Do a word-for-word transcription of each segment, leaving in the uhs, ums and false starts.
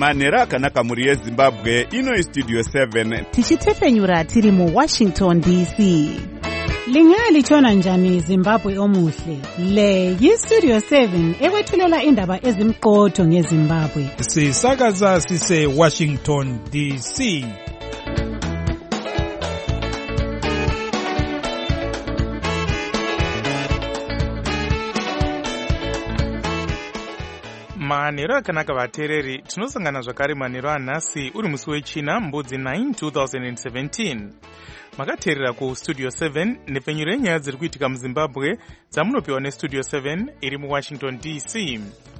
manhero akanaka mhuri yezimbabwe. Ino Studio seven tichitefenyura tiri mu Washington D C. Lingalitshona njani Zimbabwe omuhle? Le yi-Studio seven ekwethulela indaba ezimqotho ngeZimbabwe. Sisakaza sise Washington D C. Manhero akanaka vateereri, tinosangana zvakare manhero anhasi uri musi wechina mbudzi nine two thousand seventeen. Makateerera ku Studio seven nepfenyuro yenyaya dziri kuitika muZimbabwe dzamunopiwa neStudio seven iri muWashington D C.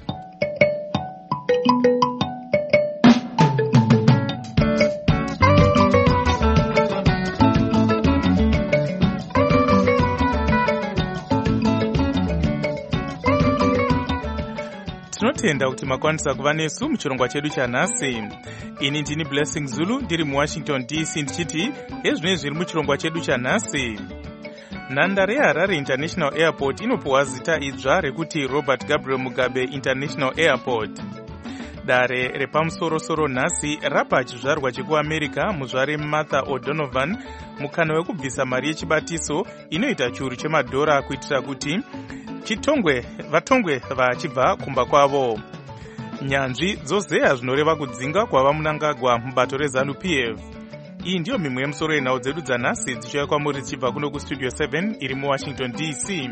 Tinotenda kuti makwanisa kuva nesu muchirongwa chedu chanhasi. Ini ndini Blessing Zulu ndiri muWashington D C ndichiti ezvinenge zviri muchirongwa chedu chanhasi. Nhandare yeHarare International Airport inopuwa zita idzva rekuti Robert Gabriel Mugabe International Airport. Dare repamusoro-soro nhasi rapa chizvarwa chekuAmerica muzvare Martha O'Donovan mukana wekubvisa mari yechibatiso inoita chiuru chemadhora kuitira kuti chitongwe vatongwe vachibva kumba kwavo. Nyanzvi dzozeya zvinoreva kudzinga kwava Mnangagwa mubato reZANU P F. Iyi ndiyo mimwe yemusoro yenhau dzedu dzanhasi dzichiuya kwamuri dzichibva kuno kuStudio seven iri muWashington D C.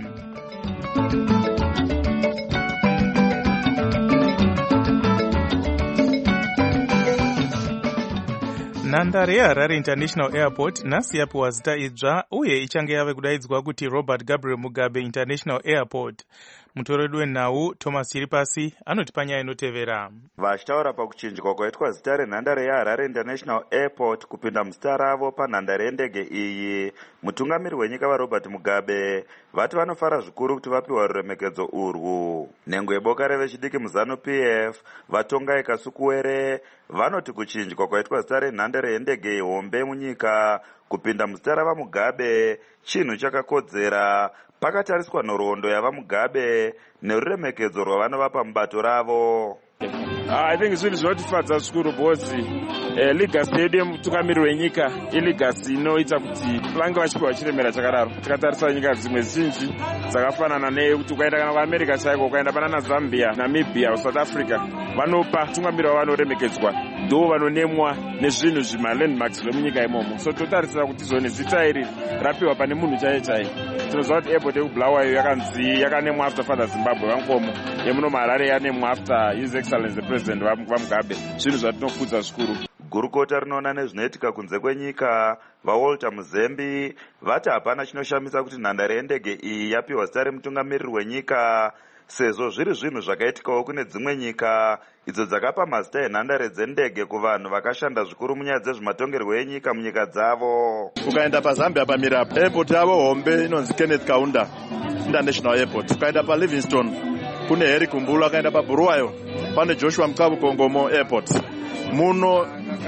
Nhandare yeHarare International Airport nhasi yapiwa zita idzva uye ichange yave kudaidzwa kuti Robert Gabriel Mugabe International Airport. Mutoredi wenhau Thomas Chiripasi anoti panyaya inotevera. Vachitaura pakuchinjwa kwaitwa zita renhandare yeHarare International Airport kupinda muzita ravo panhandare yendege iyi, mutungamiri wenyika vaRobert Mugabe vati vanofara zvikuru kuti vapiwa ruremekedzo urwu. Nhengo yeboka revechidiki muZANU P F vatongai Kasukuwere vanoti kuchinjwa kwaitwa zita renhandare yendege hombe munyika kupinda muzita ravaMugabe chinhu chakakodzera pakatariswa nhoroondo yavaMugabe neruremekedzo rwavanovapa mubato ravo. I think zvinhu zvinotifadza zvikuru because uh, legacy yedu yemutungamiri wenyika ilegacy inoita kuti vange vachipiwa chiremera chakadaro. Tikatarisa nyika dzimwe zhinji dzakafanana neyekuti ukaenda kana kuAmerica chaiko, ukaenda pana Zambia, Namibia, South Africa, vanopa tungamiri wavanoremekedzwa ndo vanonemwa nezvinhu zvimalandmarks zvemunyika imomo. So totarisira kuti zone zita iri rapiwa pane munhu chaiye chaiye. Tinoziva kuti airport yekubulawayo yakanzi yakanemwa after Father Zimbabwe Vankomo, yemuno Harare yanemwa after His Excellency the President vaMugabe. Zvinhu zvatinokudza zvikuru. Gurukota rinoona nezvinoitika kunze kwenyika vaWalter Muzembi vati hapana chinoshamisa kuti nhandare yendege iyi yapiwa zita remutungamiriri wenyika sezvo zviri zvinhu zvakaitikawo kune dzimwe nyika idzo dzakapa mazita enhandare dzendege kuvanhu vakashanda zvikuru munyaya dzezvematongerwo enyika munyika dzavo. Ukaenda paZambia pamira airport yavo hombe inonzi Kenneth Kaunda International Airport. Ukaenda paLivingstone kune Harry Kumbula, ukaenda paBuluwayo pane Joshua Mkabu Kongomo Airport. Muno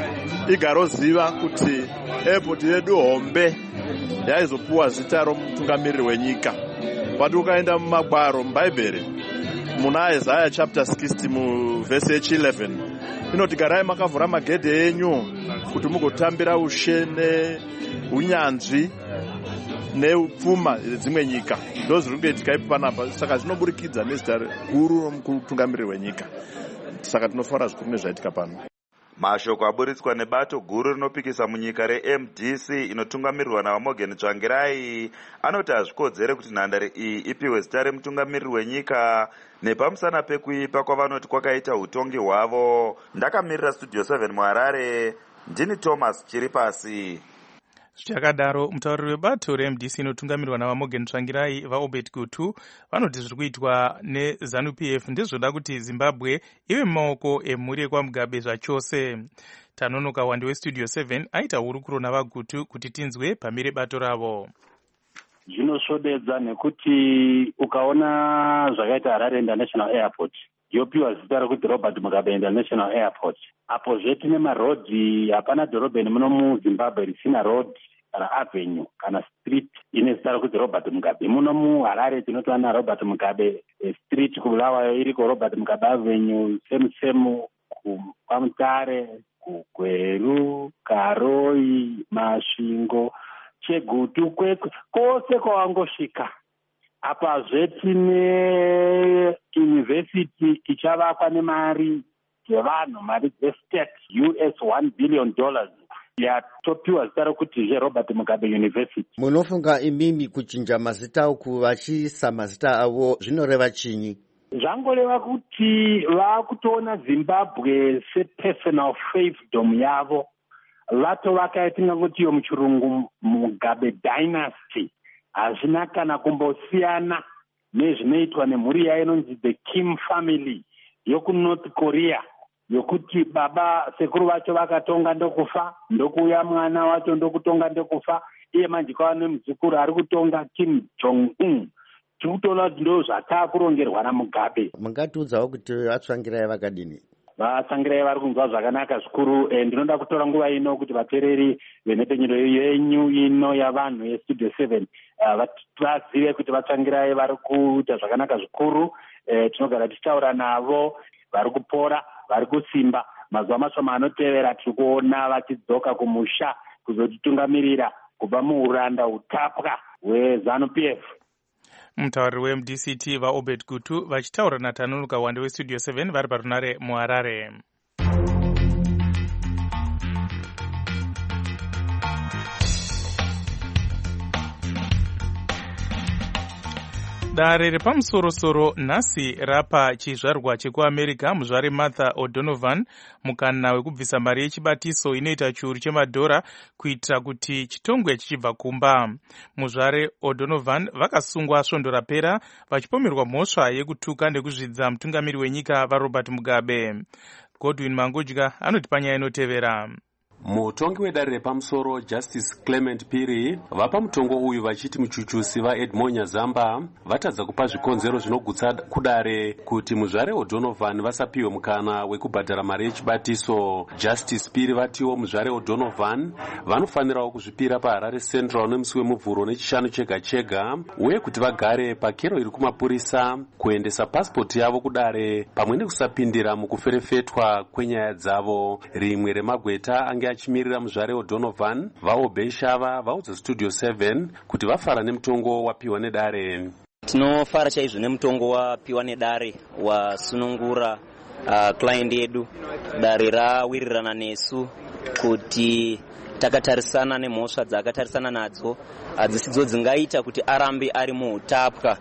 igaroziva kuti airport yedu hombe yaizopuwa zita romutungamiriri wenyika. Pati ukaenda mumagwaro mubhaibheri muna Isaiah chapter sixty mu verse eleven inoti garai makavhura magedhe enyu kuti mugotambira ushe neunyanzvi neupfuma dzimwe nyika. Ndo zviri kuitika ipo panapa. Saka zvinoburikidza nezita guru romutungamiriri wenyika. Saka tinofara zvikuru nezvaitika pano. Mashoko aburitswa nebato guru rinopikisa munyika reM D C inotungamirirwa navaMorgan Tsvangirai anoti hazvikodzere kuti nhandare iyi ipiwe zita remutungamiriri wenyika nepamusana pekuipa kwavanoti kwakaita utongi hwavo. Ndakamirira Studio seven muHarare, ndini Thomas Chiripasi. Zvichakadaro mutauriri webato reM D C inotungamirwa navaMorgan Tsvangirai vaObert Gutu vanoti zviri kuitwa neZANU P F ndezvoda kuti Zimbabwe ive mumaoko emhuri yekwaMugabe zvachose. Tanonoka wandi weStudio seven aita hurukuro navaGutu kuti tinzwe pamire bato ravo. Zvinosvodedza nekuti ukaona zvakaita Harare International Airport yopiwa zita rekuti Robert Mugabe International Airport. Apo zveti nemarodhi hapana dhorobheni muno muZimbabwe risina road kana avenue kana street ine zita rekuti Robert Mugabe. Muno muHarare tinotoona Robert Mugabe street kubulawayo iriko Robert Mugabe avenue, same same Pamutare, Kugweru, Karoi, Masvingo, Chegutu, Kwekwe, kwose kwawangosvika. Apazve tine university ichavakwa nemari dzevanhu, mari dzestate, U S one billion dollars. Yatopiwa zita rokuti zveRobert Mugabe University. Munofunga imimi kuchinja mazita uku vachiisa mazita avo zvinoreva chinyi? Zvangoreva kuti vakutoona Zimbabwe sepersonal fiefdom yavo. Vatovaka yatingangoti yo muchirungu Mugabe dynasty. Hazvina kana kumbosiyana nezvinoitwa nemhuri yayo inonzi the Kim family yoku North Korea, yokuti baba sekuru vacho vakatonga ndokufa, ndokuuya mwana wacho ndokutonga ndokufa, iye manje kwava nemuzukuru ari kutonga Kim Jong-un. Tikutoona kuti ndo zvatakurongerwa naMugabe. Mungatiudzawo kuti vatsvangirai vakadini? Vatsangirai vari kunzwa zvakanaka zvikuru. Ndinoda kutora nguva ino kuti vateereri venhepfenyuro yenyu ino yavanhu yestudio seven vazive kuti vatsangirai vari kuita zvakanaka zvikuru. Tinogara tichitaura navo, vari kupora, vari kusimba. Mazuva mashoma anotevera tiri kuona vachidzoka kumusha kuzotitungamirira kubva muuranda hutapwa hweZANU-P F. Mutauriri weM D C T vaObed Gutu vachitaura naTanunuka Wande weStudio seven vari parunare muHarare. Dare repamusoro-soro nhasi rapa chizvarwa chekuAmerica muzvare Martha O'Donovan mukana wekubvisa mari yechibatiso inoita chiuru chemadhora kuitira kuti chitongwe chichibva kumba. Muzvare O'Donovan vakasungwa svondo rapera vachipomerwa mhosva yekutuka nekuzvidza mutungamiri wenyika vaRobert Mugabe. Godwin Mangudya anoti panyaya inotevera. Mutongi wedare repamusoro Justice Clement Piri vapa mutongo uyu vachiti muchuchusi vaEdmonya Zamba vatadza kupa zvikonzero zvinogutsa kudare kuti muzvare O'Donovan vasapiwe mukana wekubhadhara mari yechibatiso. Justice Piri vatiwo muzvare O'Donovan vanofanirawo kuzvipira paHarare Central nemusi wemuvhuro nechishanu chega chega, uye kuti vagare pakero iri kumapurisa kuendesa pasipoti yavo kudare pamwe nekusapindira mukuferefetwa kwenyaya dzavo. Rimwe remagweta ange achimirira muzvare O'Donovan vaObe Shava vaudza Studio seven kuti vafara nemutongo wapiwa nedare. Tinofara chaizvo nemutongo wapiwa nedare wasunungura uh, client yedu. Dare rawirirana nesu kuti takatarisana nemhosva dzakatarisana nadzo hadzisidzo dzingaita kuti arambe ari muutapwa.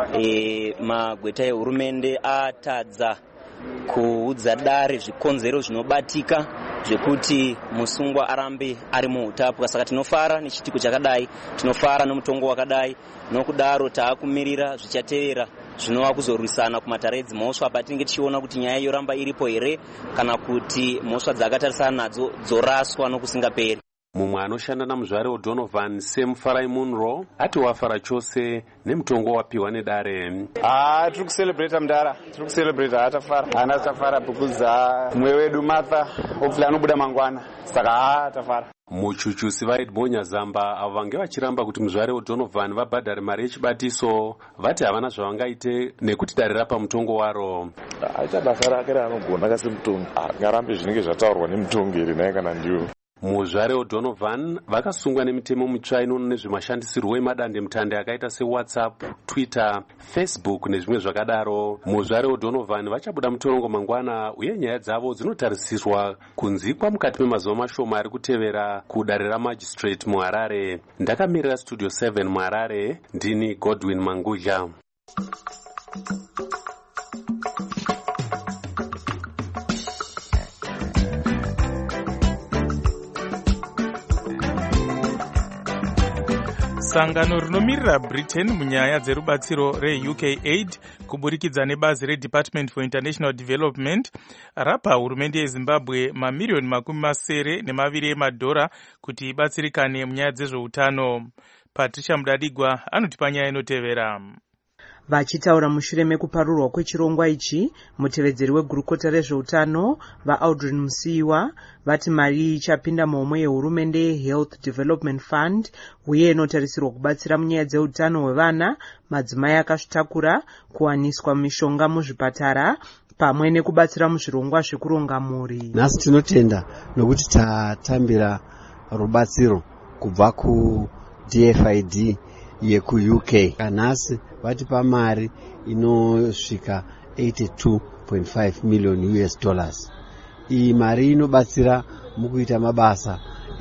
E, magweta ehurumende atadza kuudza dare zvikonzero zvinobatika zvekuti musungwa arambe ari muutapwa. Saka tinofara nechitiko chakadai, tinofara nomutongo wakadai, nokudaro taakumirira zvichatevera zvinova kuzorwisana kumatare edzimhosva patinenge tichiona kuti nyaya yoramba iripo here kana kuti mhosva dzakatarisana nadzo dzoraswa nokusingaperi. Mumwe anoshanda namuzvare O'Donovan Sam Farai Munro ati wafara chose nemutongo wapiwa nedare. Ah, tiri kucelebrate mudara, tiri kucelebrate hatafara. Hana tafara bukuza mwe wedu Martha hopefully anobuda mangwana. Saka hatafara. Muchuchusi vaEdmonya Zamba avo vange vachiramba kuti muzvare O'Donovan vabhadhare mari yechibatiso vati havana zvavangaite nekuti dare rapa mutongo waro. Aita basa rake raanogona kasemutongi. Ngarambe zvinenge zvataurwa nemutongi iri naye kana ndiwo. Muzvare O'Donovan vakasungwa nemitemo mitsva inoona nezvemashandisirwo emadandemutande akaita seWhatsApp, Twitter, Facebook nezvimwe zvakadaro. Muzvare O'Donovan vachabuda mutorongo mangwana uye nyaya dzavo dzinotarisirwa kunzikwa mukati memazuva mashoma ari kutevera kudare ramagistrate muHarare. Ndakamirira Studio seven muHarare, ndini Godwin Mangudya. Sangano rinomirira Britain munyaya dzerubatsiro reU K Aid kuburikidza nebazi reDepartment for International Development rapa hurumende yeZimbabwe mamiliyoni makumi masere nemaviri emadhora kuti ibatsirikane munyaya dzezveutano. Patricia Mudadigwa anoti panyaya inotevera. Vachitaura mushure mekuparurwa kwechirongwa ichi, mutevedzeri wegurukota rezveutano vaAudrin Musiiwa vati mari ichapinda muhomwe yehurumende yeHealth Development Fund uye inotarisirwa kubatsira munyaya dzeutano hwevana, madzimai akazvitakura, kuwaniswa mishonga muzvipatara, pamwe nekubatsira muzvirongwa zvekuronga mhuri. Nhasi tinotenda nokuti tatambira rubatsiro kubva ku D F I D yeku-U K. Nhasi vatipa mari inosvika eighty-two point five million U S dollars. Iyi mari inobatsira mukuita mabasa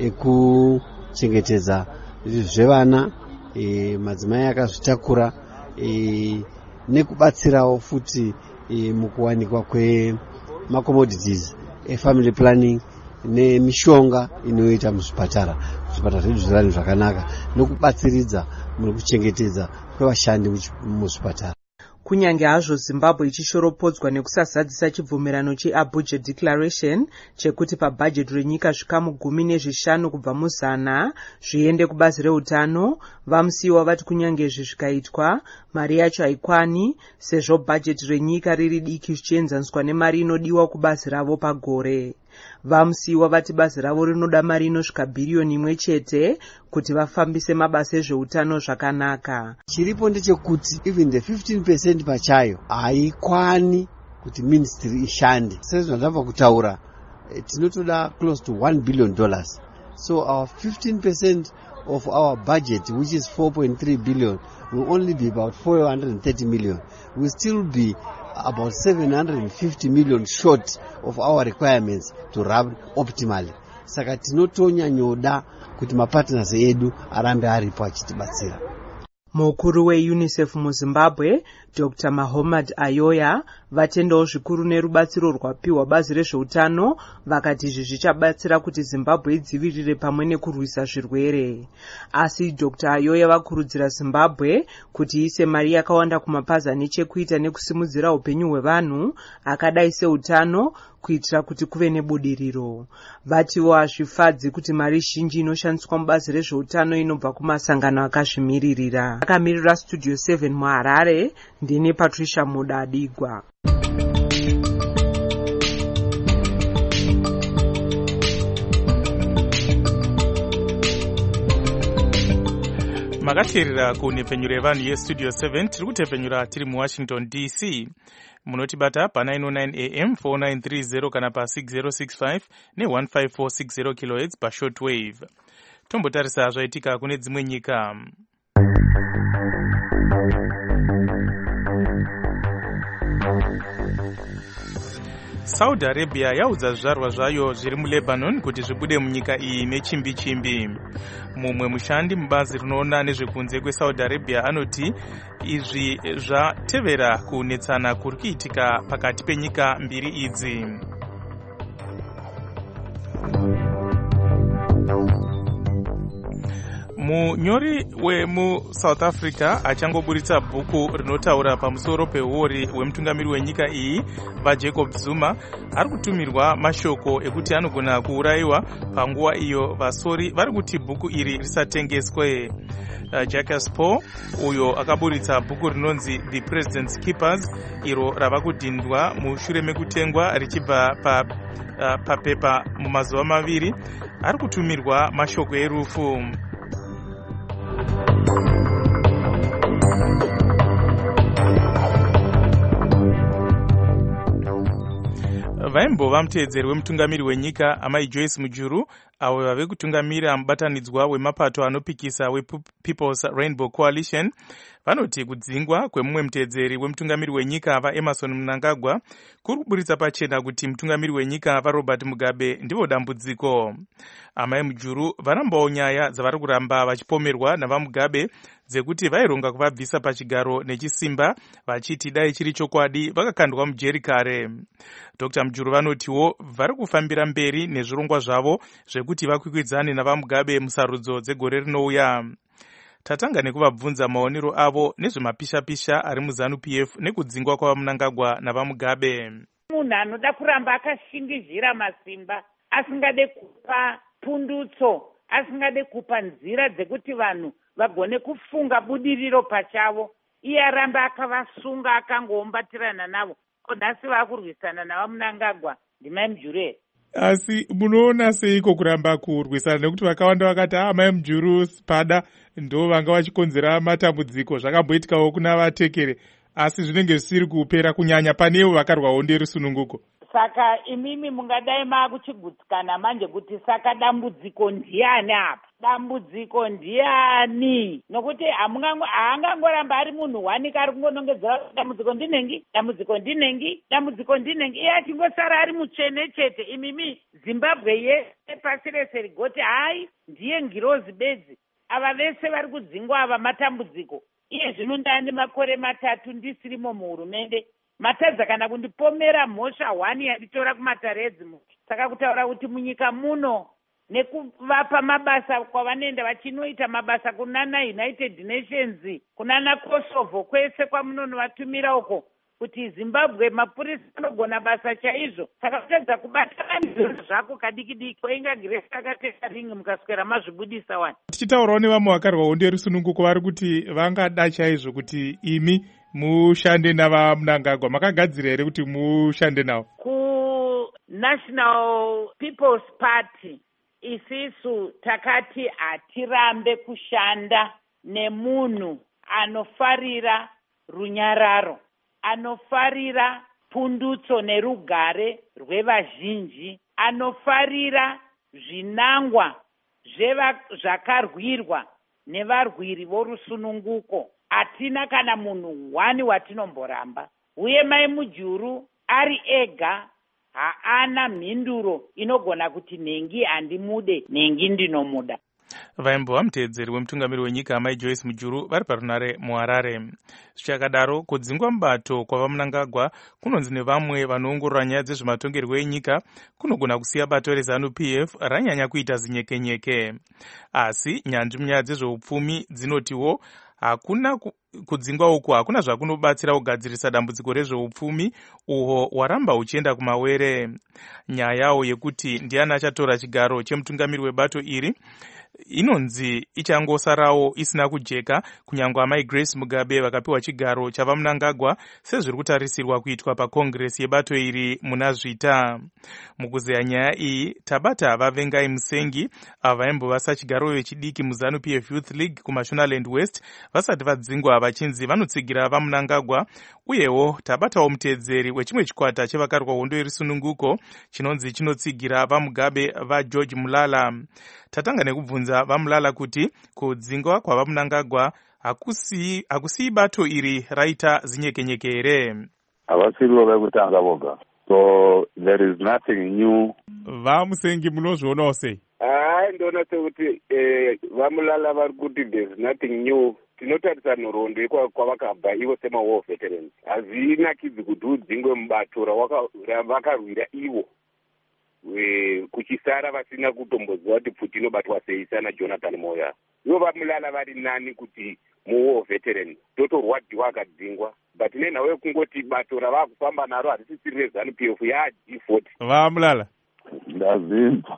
ekuchengetedza zvevana, e, madzimai akazvitakura, e, nekubatsirawo futi e, mukuwanikwa kwemacommodities efamily planning nemishonga inoita muzvipatara zvipatara zvedu zvirani zvakanaka, nokubatsiridza mukuchengetedza kwevashandi muzvipatara. Kunyange hazvo Zimbabwe ichishoropodzwa nekusazadzisa chibvumirano cheAbuja Declaration chekuti pabhajeti renyika zvikamu gumi nezvishanu kubva muzana zviende kubazi reutano, vamusiwa vati kunyange izvi zvikaitwa mari yacho haikwani sezvo bhajeti renyika riri diki zvichienzaniswa nemari inodiwa kubazi ravo pagore. Vamusiwa vati bazi ravo rinoda mari inosvika bhiriyoni imwe chete kuti vafambise mabasa ezveutano zvakanaka. Chiripo ndechekuti even the fifteen percent pachayo haikwani kuti ministry ishande. Sezvo ndabva kutaura tinotoda close to one billion dollars. So our fifteen percent of our budget, which is four point three billion, will only be about four hundred thirty million. We'll still be about seven hundred fifty million short of our requirements to run optimally. Saka tinotonya nyoda kuti mapartners edu arambe aripo achitibatsira. Mukuru weUNICEF muZimbabwe, Doctor Mahomed Ayoya, vatendawo zvikuru nerubatsiro rwapiwa bazi rezveutano, vakati izvi zvichabatsira kuti Zimbabwe idzivirire pamwe nekurwisa zvirwere. Asi Doctor Ayoya vakurudzira Zimbabwe kuti iise mari yakawanda kumapazi ane chekuita nekusimudzira upenyu hwevanhu akadai seutano kuitira kuti kuve nebudiriro. Vatiwo hazvifadzi kuti mari zhinji inoshandiswa mubazi rezveutano inobva kumasangano akazvimiririra. Akamirira Studio seven muHarare, ndini Patricia Mudadigwa. Makateerera kunhepfenyuro yevanhu yestudio seven, tiri kutepfenyura tiri muWashington D C. Munotibata pa nine oh nine A M, four nine three zero kana pa six zero six five ne one five four six zero kilohertz pa shortwave. Tombotarisa zvaitika kune dzimwe nyika. Saudi Arabia yaudza zvizvarwa zvayo zviri muLebanon kuti zvibude munyika iyi nechimbi chimbi. Mumwe mushandi mubazi rinoona nezvekunze kweSaudi Arabia anoti izvi zvatevera kunetsana kuri kuitika pakati penyika mbiri idzi. Munyori wemuSouth Africa achangoburitsa bhuku rinotaura pamusoro peuori hwemutungamiri wenyika iyi vaJacob Zuma ari kutumirwa mashoko ekuti anogona kuurayiwa panguva iyo vasori vari kuti bhuku iri risatengeswe. Uh, Jacques Paul uyo akaburitsa bhuku rinonzi The President's Keepers iro rava kudhindwa mushure mekutengwa richibva pa uh, papepa mumazuva maviri ari kutumirwa mashoko erufu. Vaimbova muteedzeri wemutungamiri wenyika amai Joyce Mujuru avo vave kutungamira mubatanidzwa wemapato anopikisa wePeople's Rainbow Coalition vanoti kudzingwa kwemumwe muteedzeri wemutungamiri wenyika vaEmerson Mnangagwa kuri kuburitsa pachena kuti mutungamiri wenyika vaRobert Mugabe ndivo dambudziko. Amai Mujuru varambawo nyaya dzavari kuramba vachipomerwa navaMugabe dzekuti vaironga kuvabvisa pachigaro nechisimba vachiti dai chiri chokwadi vakakandwa mujeri kare. Doctor Mujuru vanotiwo vari kufambira mberi nezvirongwa zvavo zvekuti vakwikwidzane navaMugabe musarudzo dzegore rinouya. Tatanga nekuvabvunza maonero avo nezvemapisha-pisha ari muZanu-P F nekudzingwa kwavaMnangagwa navaMugabe. Munhu anoda kuramba akashingizhira masimba, asingade kupa pundutso, asingade kupa nzira dzekuti vanhu vagone kufunga budiriro pachavo, iye aramba akavasunga akangoombatirana navo. Nhasi vakurwisana navaMnangagwa ndimai Mujuru. Asi munoona seiko kuramba kurwisana nekuti vakawanda vakati ah mai Mujuru spada ndo vanga vachikonzera matambudziko, zvakamboitikawo kuna vatekere asi zvinenge zvisiri kupera kunyanya panevo vakarwawo nderusununguko. Saka imimi mungadai maakuchigutsikana manje kuti saka dambudziko ndiani apa? Dambudziko ndiani? Nokuti haangangoramba ari munhu wanika ari kungonongedzera dambudziko ndinengi, dambudziko ndinengi, dambudziko ndinengi. Iye achingosara ari mutsvene chete. Imimi Zimbabwe yese pasi rese rigoti hai ndiye ngirozi bedzi. Ava vese vari kudzingwa ava matambudziko. Iye zvino ndane makore matatu ndisirimo muhurumende. Matadza kana kundipomera mhosva hwani yanditora kuMataredzi. Saka kutaura kuti munyika muno nekuvapa mabasa kwavanoenda vachinoita mabasa kunana United Nations, kunana Kosovo, kwese kwamunonovatumira uko, kuti Zimbabwe mapurisa anogona basa chaizvo. Saka kutadza kubatana nezvinhu zvako kadiki diki kwainga Grace akateka ringi mukaswera mazvibudisa wani. Tichitaurawo nevamwe vakarwawo nderusununguko vari kuti vangada chaizvo kuti imi mushande navaMnangagwa. Makagadzira here kuti mushande navo? Ku National People's Party isisu takati hatirambe kushanda nemunhu anofarira runyararo, anofarira pundutso nerugare rwevazhinji, anofarira zvinangwa zvakarwirwa nevarwiri vorusununguko. Hatina kana munhu wani watinomboramba. Uye mai Mujuru ari ega haana mhinduro inogona kuti nhengi handimude, nhengi ndinomuda. Vaimbova muteedzeri wemutungamiri wenyika Mai Joyce Mujuru vari parunare muHarare. Zvichakadaro, kudzingwa mubato kwavaMnangagwa kunonzi nevamwe vanoongorora nyaya dzezvematongerwo enyika kunogona kusiya bato reZANU P F ranyanya kuita zinyekenyeke. Asi nyanzvi munyaya dzezveupfumi dzinotiwo hakuna kudzingwa uku hakuna zvakunobatsira kugadzirisa dambudziko rezveupfumi uhwo hwaramba huchienda kumawere. Nyayawo yekuti ndiani achatora chigaro chemutungamiri webato iri inonzi ichangosarawo isina kujeka, kunyange amai Grace Mugabe vakapiwa chigaro chavaMnangagwa sezviri kutarisirwa kuitwa pakongresi yebato iri muna Zvita. Mukuzeya nyaya iyi tabata vavengai Musengi ava vaimbovasa chigaro vechidiki muZANU P F Youth League kuMashonaland West vasati vadzingwa vachinzi vanotsigira vaMnangagwa, uyewo tabatawo muteedzeri wechimwe chikwata chevakarwa hondo yerusununguko chinonzi chinotsigira vaMugabe vaGeorge Mulala. Tatanga nekubvunza vaMulala kuti kudzingwa kwavaMnangagwa hakusii hakusii bato iri raita zinyekenyeke here. Havasiriwo vekutanga voga, so there is nothing new. VaMusengi munozvionawo sei? Hai, ndoona sekuti vaMulala vari kuti there is nothing new. Tinotarisa nhoroondo kwavakabva ivo sema-war veterans. Hazvinakidzi kuti udzingwe mubato ravakarwira ivo, kuchisara vasina kutomboziva kuti pfuti inobatwa sei sana Jonathan Moyo. Ivo vaMulala vari nani kuti mu-war veteran totorwadhiwa akadzingwa, but nenhau yekungoti bato ravakufamba naro harisisiri reZANU P F yaG forty. VaMulala ndazimba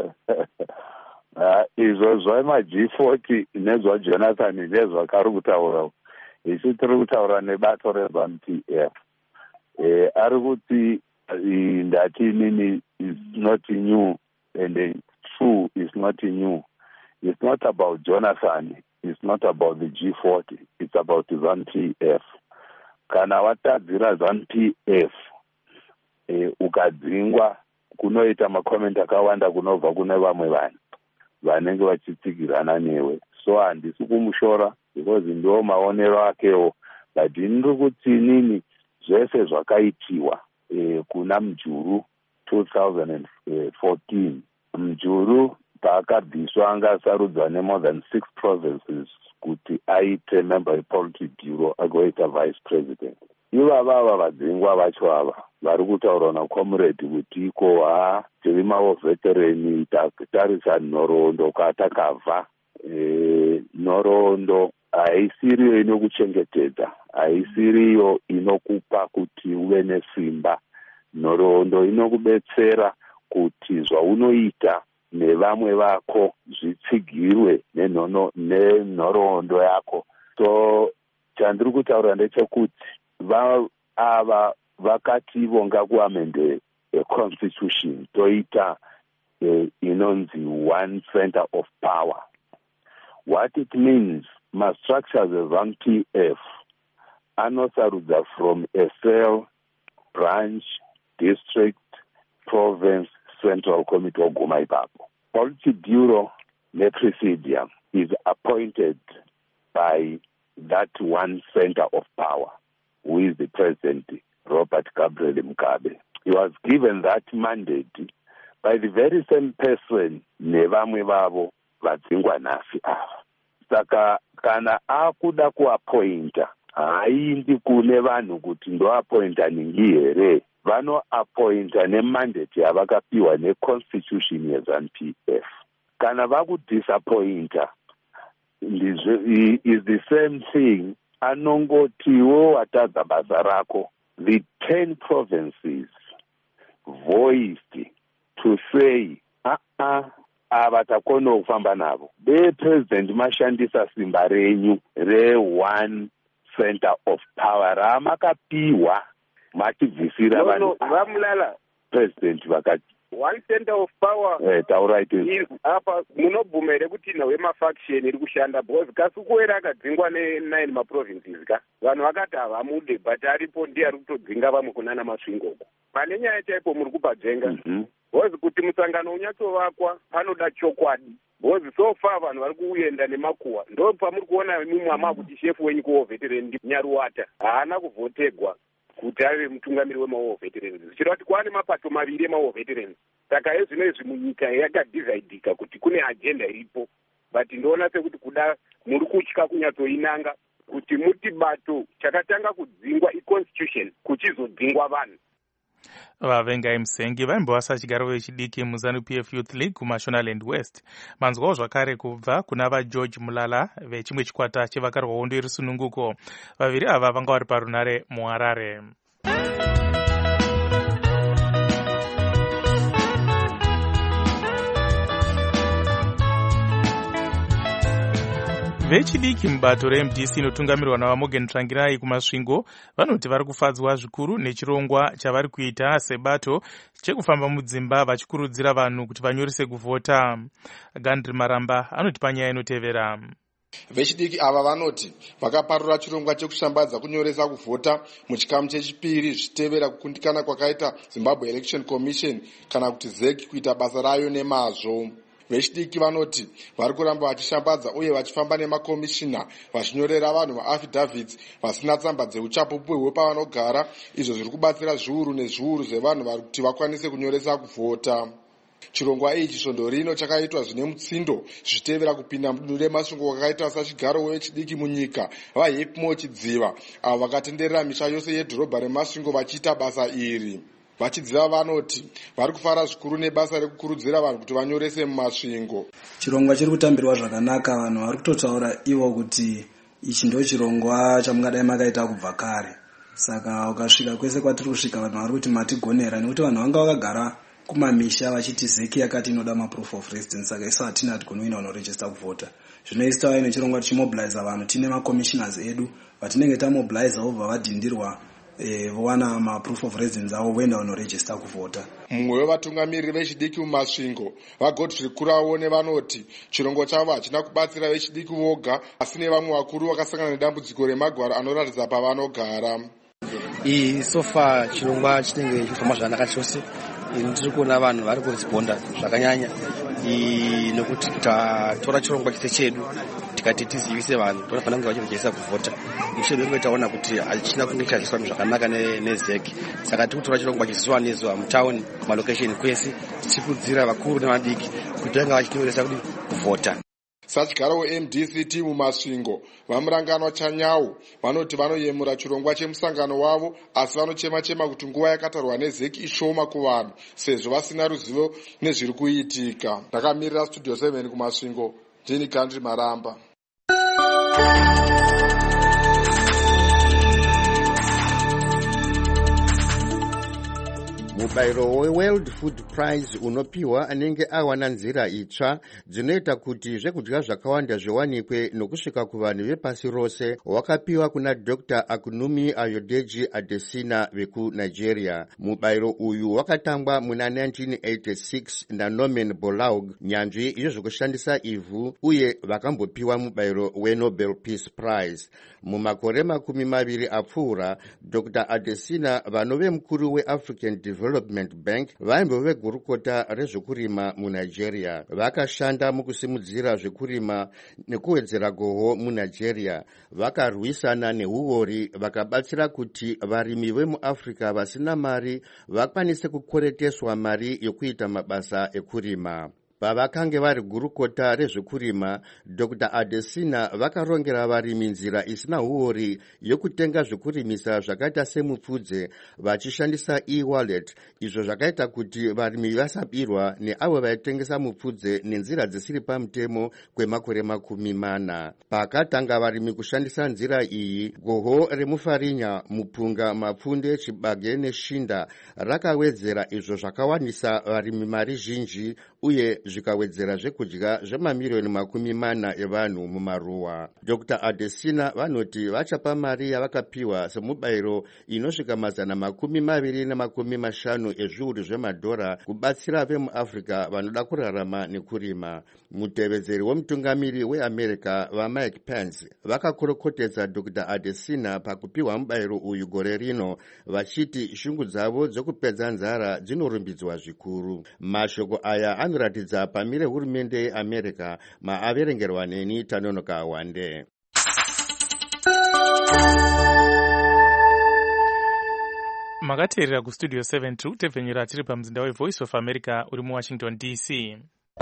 izvo zvamaG forty nezvaJonathan nezvakari kutaura, isu tiri kutaura nebato reZANU P F. Ari kuti ndati nini is not new, and uh, true is not new. It's not about Jonathan, it's not about the G forty, it's about ZANU P F. Kana watadzira ZANU P F eh, ukadzingwa kunoita makomenti akawanda kunobva kune vamwe vanhu vanenge vachitsigirana newe, so handisi kumushora because ndo maonero akewo, but ndiri kuti nini zvese zvakaitiwa eh, kuna Mujuru two thousand fourteen. Mujuru paakabviswa anga asarudzwa ne more than six provinces kuti aite member yepolity bureau agoita vice president. Iva vava vadzingwa vacho ava vari kutaura naComrade kuti iko ha tiri mavo veterani takutarisa nhoroondo kwatakabva. E, nhoroondo haisiriyo inokuchengetedza, haisiriyo inokupa kuti uve nesimba. Nhoroondo inokubetsera kuti zvaunoita nevamwe vako zvitsigirwe nenhoroondo yako. So chandiri kutaura ndechekuti va ava vakati vonga kuamende constitution toita eh, inonzi one center of power. What it means, ma structures eZANU P F anosarudza from a cell, branch, district, province, central committee oguma ipapo. Politburo nepresidium is appointed by that one center of power, who is the President, Robert Gabriel Mugabe. He was given that mandate by the very same person nevamwe vavo vadzingwa nhasi ava. Saka kana akuda kuappointa haindi kune vanhu kuti ndoappointa ningi here, vanoappointa nemandate yavakapiwa neconstitution yeZANU P F. Kana vakudisappointa is the same thing. Anongotiwo watadza basa rako. The ten provinces voiced to say, uh-uh, ava takona kufamba navo. The president mashandisa simba renyu re one center of power ramakapiwa matibvisira vanhu vamulala president vakati one center of power eh tauraite is apa munobvuma here kuti ina wemafaction iri kushanda because kasukuwera akadzingwa nenine maprovinces ka vanhu vakati havamude but aripo ndiye ari kutodzinga vamwe kunana masvingoko pane nyaya chaipo muri kubadzenga because kuti musangano unyatsovakwa panoda chokwadi because so far vanhu vari kuenda nemakuwa ndo pamuri kuona mumwe ama kuti shefu wenyu kuwovetereni nyaruwata haana kuvhotegwa kuti ave mutungamiri wemawo veterans zvichireva kuti kwane mapato maviri emawo veterans saka ezvino izvi munyika yakadhivaidika kuti kune agenda iripo but ndoona sekuti kuda muri kutya kunyatsoinanga kuti muti bato chakatanga kudzingwa iconstitution kuchizodzingwa vanhu. Vavengai Musengi vaimbovasa chigaro vechidiki muZANU P F Youth League kuMashonaland West. Manzwawo zvakare kubva kuna vaGeorge Mulala vechimwe chikwata chevakarwa hondo yerusununguko. Vaviri ava vanga vari parunare muHarare. Vechidiki mubato reM D C inotungamirwa navaMorgan Tsvangirai kumasvingo vanoti vari kufadzwa zvikuru nechirongwa chavari kuita sebato chekufamba mudzimba vachikurudzira vanhu kuti vanyorise kuvhota. Gandri Maramba anoti panyaya inotevera. Vechidiki ava vanoti vakaparura chirongwa chekushambadza kunyoresa kuvhota muchikamu chechipiri zvichitevera kukundikana kwakaita Zimbabwe Election Commission kana kuti Z E C kuita basa rayo nemazvo. Vechidiki vanoti vari kuramba vachishambadza uye vachifamba nemakomishina vachinyorera vanhu maafidhavhits vasina tsamba dzeuchapupu hwepavanogara, izvo zviri kubatsira zviuru nezviuru zvevanhu vari kuti vakwanise kunyoresa kuvhota. Chirongwa ichi svondo rino chakaitwa zvine mutsindo zvichitevera kupinda mudunhu remasvingo kwakaita sachigaro wevechidiki munyika vaHepmo Chidziva avo vakatenderera misha yose yedhorobha remasvingo vachiita basa iri. Vachidziva vanoti vari kufara zvikuru nebasa rekukurudzira vanhu kuti vanyorese mumasvingo. Chirongwa chiri kutambirwa zvakanaka, vanhu vari kutotaura ivo kuti ichi ndo chirongwa chamungadai makaita kubva kare. Saka ukasvika kwese kwatiri kusvika vanhu vari kuti matigonera, nekuti vanhu vanga vakagara kumamisha vachiti Z E C yakati inoda maproof of residence, saka isu hatina hatigonoina unoregister kuvhota. Zvinoisa vaine chirongwa tichimobiliza vanhu, tine macommissioners edu vatinenge tamobiliza vobva vadhindirwa Eh, vowana maproof of residence avo voenda unoregister kuvhota. Mumwe wevatungamiriri vechidiki mumasvingo vaGodfrey Kuraone vanoti chirongwa chavo hachina kubatsira vechidiki voga asi nevamwe vakuru vakasangana nedambudziko remagwaro anoratidza pavanogara. Iyi sofa chirongwa chinenge chifamba zvakanaka chose. Ndiri kuona vanhu vari kuresponda zvakanyanya nekuti tatora chirongwa chise chedu tikati tizivise vanhu tofanira kunge vachirejesa kuvhota. Mushedu wengu taona kuti hachina kunge chaiswa zvakanaka neZ E C. Saka tiri kutora chirongwa chizuva nezuva mutauni kumalokesheni kwese tichikurudzira vakuru nevadiki kuti vanga vachitinyoresa kuti kuvhota. Sachigaro weM D C T mumasvingo vamuranganwa Chanyau vanoti vanoyemura chirongwa chemusangano wavo asi vanochema-chema kuti nguva yakatarwa neZ E C ishoma kuvanhu sezvo vasina ruzivo nezviri kuitika. Ndakamirira Studio seven kumasvingo, ndini Gandri Maramba. mubayiro weworld food prize unopiwa anenge awana nzira itsva dzinoita kuti zvekudya zvakawanda zviwanikwe nokusvika kuvanhu vepasi rose wakapiwa kuna Doctor Akunumi Ayodeji Adesina vekunigeria. Mubayiro uyu wakatangwa muna nineteen eighty-six naNorman Borlaug, nyanzvi yezvekushandisa ivhu, uye vakambopiwa mubayiro weNobel Peace Prize. Mumakore makumi maviri apfuura, Doctor Adesina vanove mukuru weAfrican Development Bank vaimbove gurukota rezvekurima muNigeria. Vakashanda mukusimudzira zvekurima nekuwedzera goho muNigeria. Vakarwisana nehuori vakabatsira kuti varimi vemuAfrica vasina mari vakwanise kukwereteswa mari yokuita mabasa ekurima. Pavakange vari gurukota rezvekurima, Doctor Adesina vakarongera varimi nzira isina huori yokutenga zvekurimisa zvakaita semupfudze vachishandisa e-wallet, izvo zvakaita kuti varimi vasabirwa neavo vaitengesa mupfudze nenzira dzisiri pamutemo kwemakore makumi mana. Pakatanga varimi kushandisa nzira iyi, goho remufarinya, mupunga, mapfunde, chibage neshinda rakawedzera, izvo zvakawanisa varimi mari zhinji uye zvikawedzera zvekudya zvemamiliyoni makumi mana evanhu mumaruwa. Doctor Adesina vanoti vachapa mari yavakapiwa semubayiro inosvika mazana makumi maviri namakumi mashanu ezviuru zvemadhora kubatsira vemuAfrica vanoda kurarama nekurima. Mutevedzeri wemutungamiri weAmerica vaMike Pence vakakorokotedza Doctor Adesina pakupiwa mubayiro uyu gore rino, vachiti shungu dzavo dzokupedza nzara dzinorumbidzwa zvikuru. Mashoko aya anoratidza pamire hurumende yeAmerica, maaverengerwa neni Tanonoka Wande. Makateerera kustudio seven tiri kutevhenyera tiri pamuzinda weVoice of America uri muWashington D C.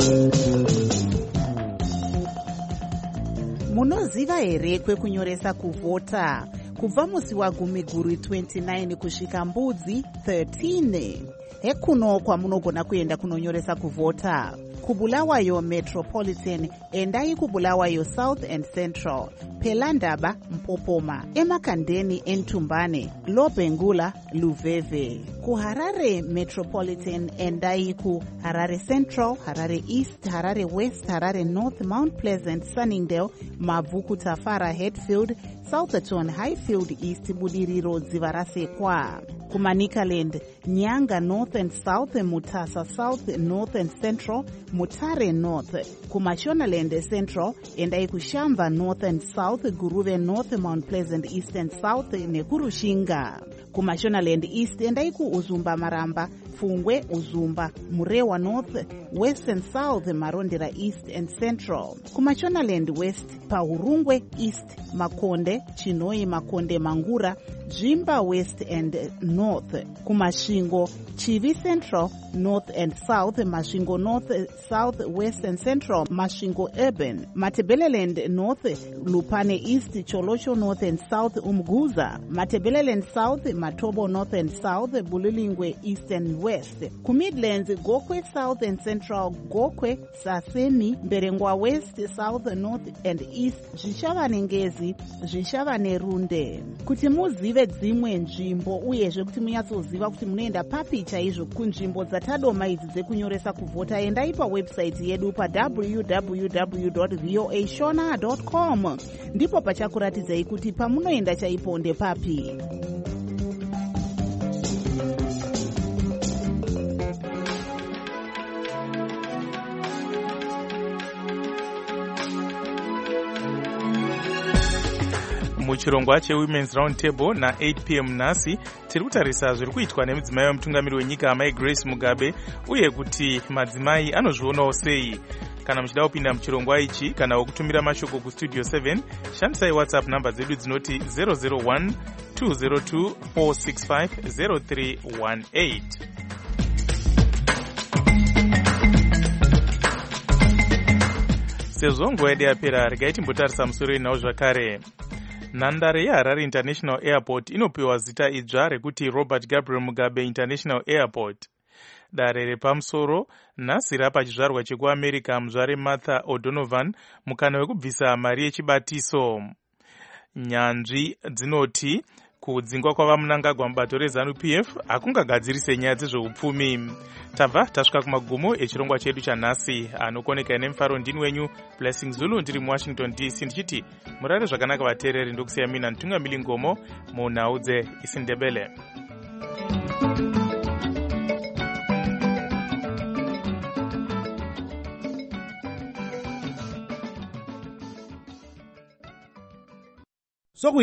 Munoziva here kwekunyoresa kuvhota? Kubva musi wagumi guru twenty-nine kusvika mbudzi thirteen. Hekuno kwamunogona kuenda kunonyoresa kuvhota. Kubulawayo Metropolitan, endai Kubulawayo South and Central, Pelandaba Mpopoma, Emakandeni Entumbane, Lobengula Luveve. Kuharare Metropolitan, endai ku Harare Central, Harare East, Harare West, Harare North, Mount Pleasant, Sunningdale, Mavuku Tafara, Hatfield, Southerton, Highfield East, Budiriro Zivarasekwa. Kumanikaland, Nyanga North and South, Mutasa South, North and Central, Mutare North. Kumashonaland Central, endai Kushamba North and South, Guruve North, Mount Pleasant East and South, Nekurushinga. Kumashonaland East, endai ku Uzumba Maramba, Fungwe, Uzumba, Murewa North, West and South, Marondera East and Central. Kumashonaland West, Pahurungwe East, Makonde, Chinoi, Makonde, Mangura, Jimba West and North. Kumashingo, Chivi Central, North and South, Mashingo North, South, West and Central, Mashingo Urban, Matebeleland North, Lupane East, Cholosho North and South, Umguza, Matebeleland South, Matobo North and South, Bulilingwe East and West. Kumidlands, Gokwe South and Central, Gokwe, Sasemi, Berengwa West, South, North and East, Zhishavanengezi, Zhishavanerunde. Kuti muzive dzimwe nzvimbo uyezve kuti munyatsoziva kuti munoenda papi chaizvo kunzvimbo dzatadoma idzi dzekunyoresa kuvhota, endai pawebsite yedu pa w w w dot voa shona dot com. Ndipo pachakuratidzai kuti pamunoenda chaipo ndepapi. Muchirongwa cheWomen's Round Table na eight p m nhasi tiri kutarisa zviri kuitwa nemudzimai wemutungamiri wenyika amai Grace Mugabe uye kuti madzimai anozvionawo sei. Kana muchida kupinda muchirongwa ichi kana wokutumira mashoko kustudio seven, shandisai WhatsApp namba dzedu dzinoti zero zero one two zero two four six five zero three one eight. Sezvo nguva yedu yapera, regai timbotarisa musoro inawo zvakare. Nhandare yeHarare International Airport inopiwa zita idzva rekuti Robert Gabriel Mugabe International Airport. Dare repamusoro nhasi rapa chizvarwa chekuAmerica muzvare Martha O'Donovan mukana wekubvisa mari yechibatiso. Nyanzvi dzinoti kudzingwa kwavamunangagwa mubato rezanu P F hakungagadzirise nyaya dzezveupfumi. Tabva tasvika kumagumo echirongwa chedu chanhasi. Anokoneka nemufaro ndini wenyu Blessing Zulu, ndiri muWashington D C ndichiti murare zvakanaka vateereri, ndokusiya mina Ntungamiri Ngomo munhau dzeIsindebele.